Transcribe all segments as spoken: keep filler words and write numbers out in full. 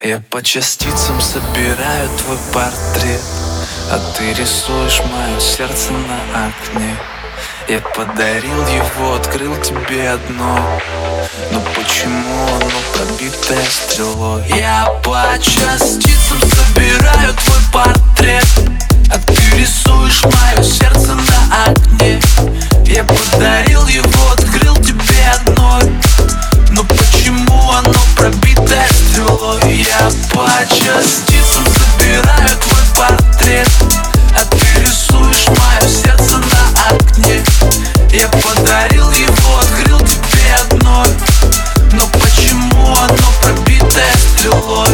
Я по частицам собираю твой портрет, а ты рисуешь мое сердце на окне. Я подарил его, открыл тебе одно, но почему оно пробитое стрелой? Я по частицам собираю твой портрет, а ты рисуешь мое сердце на окне. Я подарил его, открыл тебе одной, но почему оно пробитое стрелой? Я по частицам собираю твой портрет, а ты рисуешь мое сердце на окне. Я подарил его, открыл тебе одной, но почему оно пробитое стрелой?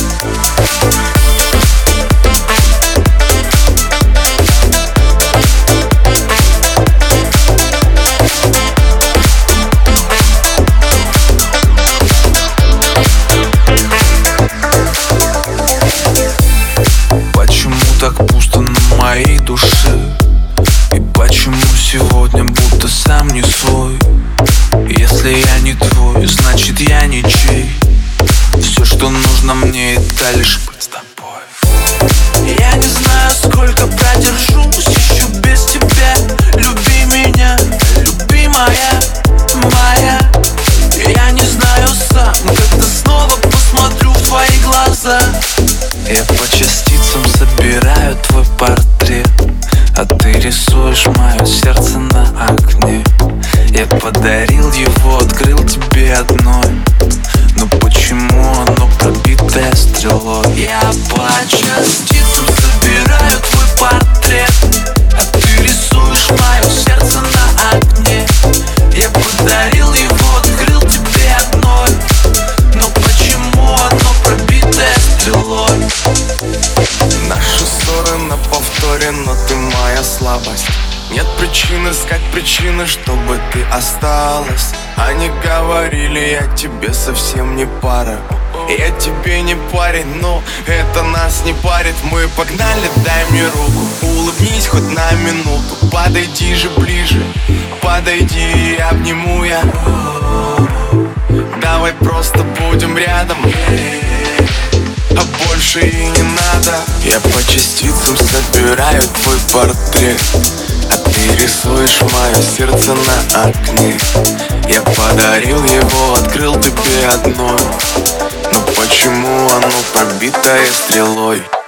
Так пусто на моей душе, и почему сегодня будто сам не свой? Если я не твой, значит я ничей. Все, что нужно мне, это лишь быть с тобой. Я не знаю, сколько продержусь еще без тебя. Люби меня, любимая моя. Я не знаю сам, когда снова посмотрю в твои глаза. Я по частицам собираю твой портрет, а ты рисуешь мое сердце на окне. Я подарил его, открыл тебе одной, но почему оно пробитое стрелой? Я по частицам собираю твой портрет, а ты рисуешь мое сердце на окне. Я подарил его, открыл тебе одной, но почему оно пробитое стрелой? Наши ссоры на повторе, но ты моя слабость. Нет причин искать причины, чтобы ты осталась. Они говорили, я тебе совсем не пара. Я тебе не парень, но это нас не парит. Мы погнали, дай мне руку, улыбнись хоть на минуту. Подойди же ближе, подойди и обниму я. Давай просто будем рядом, а больше и не надо. Я по частицам собираю твой портрет, а ты рисуешь мое сердце на окне. Я подарил его, открыл тебе одной, но почему оно пробитое стрелой?